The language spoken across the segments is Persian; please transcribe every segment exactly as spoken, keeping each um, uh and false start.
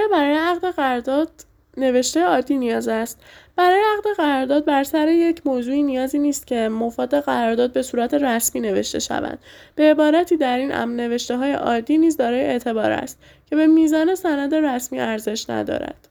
آیا برای عقد قرارداد نوشته عادی نیاز است؟ برای عقد قرارداد بر سر یک موضوعی نیازی نیست که مفاد قرارداد به صورت رسمی نوشته شوند. به عبارتی در این امر نوشته‌های عادی نیز دارای اعتبار است که به میزان سند رسمی ارزش ندارد.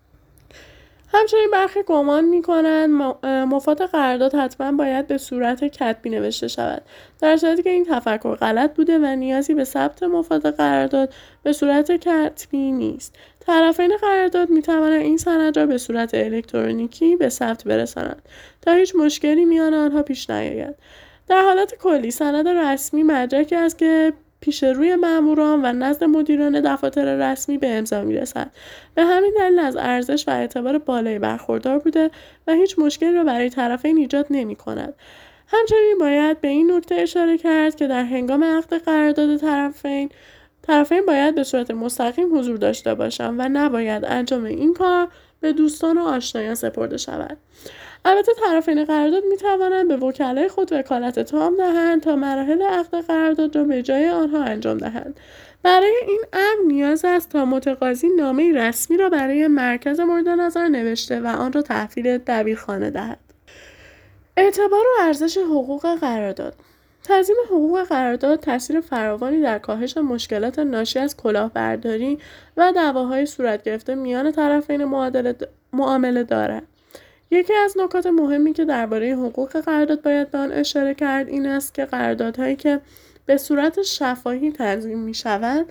همچنین برخی گمان می‌کنند مفاد قرارداد حتما باید به صورت کتبی نوشته شود، در صورتی که این تفکر غلط بوده و نیازی به ثبت مفاد قرارداد به صورت کتبی نیست. طرفین قرارداد می‌توانند این سند را به صورت الکترونیکی به ثبت برسانند تا هیچ مشکلی میان آنها پیش نیاید. در حالت کلی سند رسمی مدرکی است که پیش روی ماموران و نزد مدیران دفاتر رسمی به امضا می‌رسد. به همین دلیل از ارزش و اعتبار بالایی برخوردار بوده و هیچ مشکلی را برای طرفین ایجاد نمی‌کند. همچنین باید به این نکته اشاره کرد که در هنگام عقد قرارداد طرفین طرفین باید به صورت مستقیم حضور داشته باشند و نباید انجام این کار به دوستان و آشنایان سپرده شود. البته طرفین قرارداد می توانند به وکلای خود وکالت تام دهند تا مراحل عقد قرارداد را به جای آنها انجام دهند. برای این امر نیاز است تا متقاضی نامه رسمی را برای مرکز مورد نظر نوشته و آن را تحویل دبیرخانه دهد. اعتبار و ارزش حقوق قرارداد. تنظیم حقوق قرارداد تاثیر فراوانی در کاهش مشکلات ناشی از کلاهبرداری و دعواهای صورت گرفته میان طرفین معامله دارد. یکی از نکات مهمی که درباره حقوق قرارداد باید به آن اشاره کرد این است که قراردادهایی که به صورت شفاهی تنظیم می‌شوند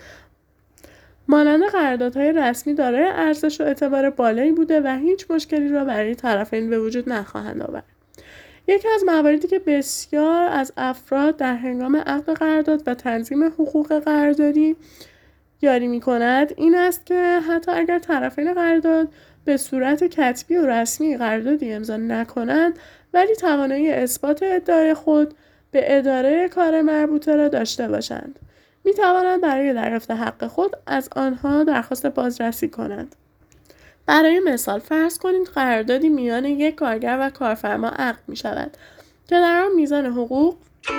مانند قراردادهای رسمی دارای ارزش و اعتبار بالایی بوده و هیچ مشکلی را برای طرفین به وجود نخواهند آورد. یکی از مواردی که بسیار از افراد در هنگام عقد قرارداد و تنظیم حقوق قراردادی یاری می‌کند این است که حتی اگر طرفین قرارداد به صورت کتبی و رسمی قراردادی امضا نکنند ولی توانایی اثبات ادعای خود به اداره کار مربوطه را داشته باشند، می توانند برای دریافت حق خود از آنها درخواست بازرسی کنند. برای مثال فرض کنید قراردادی میان یک کارگر و کارفرما عقد می شود که در آن میزان حقوق،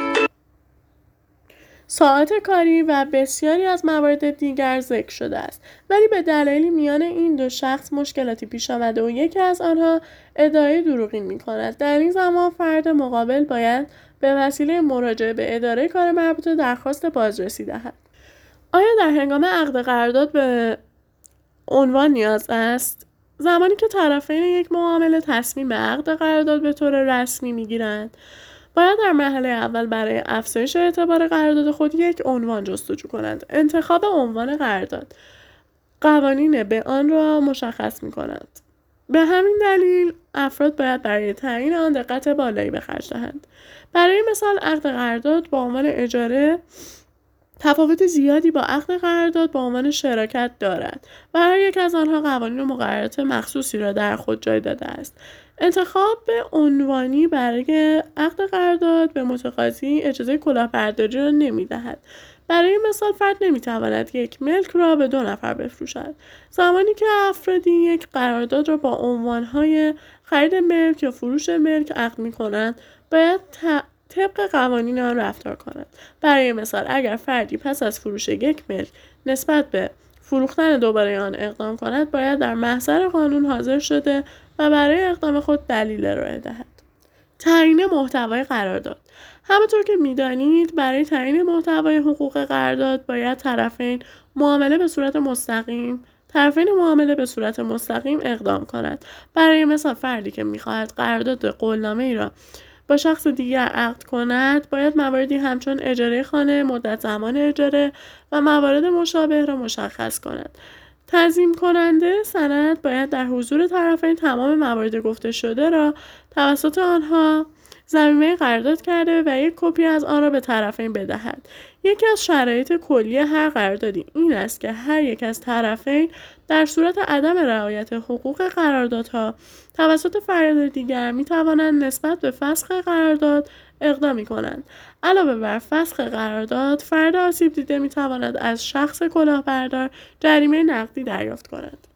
ساعات کاری و بسیاری از موارد دیگر ذکر شده است، ولی به دلایلی میان این دو شخص مشکلاتی پیش آمده و یکی از آنها ادعای دروغین می‌کند. در این زمان فرد مقابل باید به وسیله مراجعه به اداره کار مربوطه درخواست بازرسی دهد. آیا در هنگام عقد قرارداد به عنوان نیاز است؟ زمانی که طرفین یک معامله تصمیم به عقد قرارداد به طور رسمی می‌گیرند، باید در مرحله اول برای افزایش اعتبار قرارداد خود یک عنوان جستجو کنند. انتخاب عنوان قرارداد قوانین به آن را مشخص می‌کند. به همین دلیل افراد باید برای تعیین آن دقت بالایی به خرج دهند. برای مثال عقد قرارداد با عنوان اجاره تفاوت زیادی با عقد قرارداد با عنوان شراکت دارد و هر یک از آنها قوانین و مقررات مخصوصی را در خود جای داده است. انتخاب به عنوانی برای عقد قرارداد به متقاضی اجازه کلاهبرداری را نمی‌دهد. برای مثال فرد نمی‌تواند یک ملک را به دو نفر بفروشد. زمانی که افرادی یک قرارداد را با عنوان‌های خرید ملک یا فروش ملک عقد می‌کنند، باید ت... طبق قوانین آن رفتار کنند. برای مثال اگر فردی پس از فروش یک ملک نسبت به فروختن دوباره آن اقدام کند، باید در محضر قانون حاضر شده و برای اقدام خود دلیل ارائه دهد. تعیین محتوای قرارداد. همانطور که می‌دانید برای تعیین محتوای حقوق قرارداد باید طرفین معامله به صورت مستقیم طرفین معامله به صورت مستقیم اقدام کنند. برای مثال فردی که می‌خواهد قرارداد قولنامه‌ای را با شخص دیگر عقد کند، باید مواردی همچون اجاره خانه، مدت زمان اجاره و موارد مشابه را مشخص کند. تنظیم کننده سند باید در حضور طرفین تمام موارد گفته شده را توسط آنها ضمیمه قرارداد کرده و یک کپی از آن را به طرفین بدهد. یکی از شرایط کلی هر قراردادی این است که هر یک از طرفین در صورت عدم رعایت حقوق قراردادها توسط فرد دیگر می توانند نسبت به فسخ قرارداد اقدامی کنند. علاوه بر فسخ قرارداد، فرد آسیب دیده می تواند از شخص کلاهبردار جریمه نقدی دریافت کند.